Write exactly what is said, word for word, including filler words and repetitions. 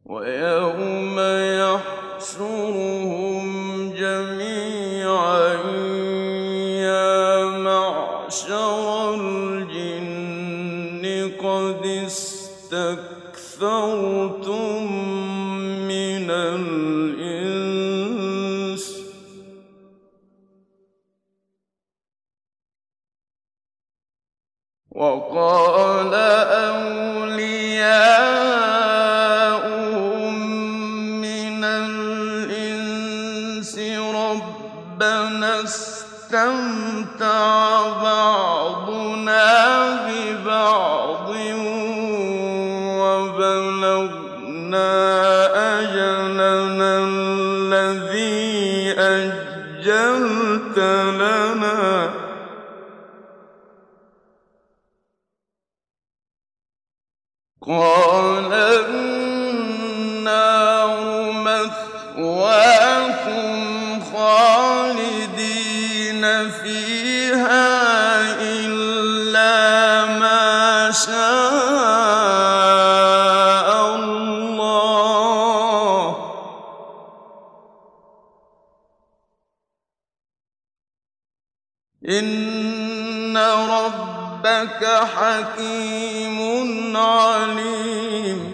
وَيَوْمَ يَحْشُرُهُمْ جَمِيعًا يَا مَعْشَرَ الْجِنِّ قَدِ اسْتَكْثَرْتُم مِّنَ الْإِنسِ ۖ وَقَالَ أَوْلِيَاؤُهُم مِّنَ الْإِنسِ رَبَّنَا اسْتَمْتَعَ بَعْضُنَا بِبَعْضٍ وَبَلَغْنَا أَجَلَنَا الَّذِي أَجَّلْتَ لَنَا ۚ قَالَ النَّارُ مَثْوَاكُمْ خَالِدِينَ فِيهَا إِلَّا مَا شَاءَ اللَّهُ ۗ إِنَّ رَبَّكَ حَكِيمٌ عَلِيمٌ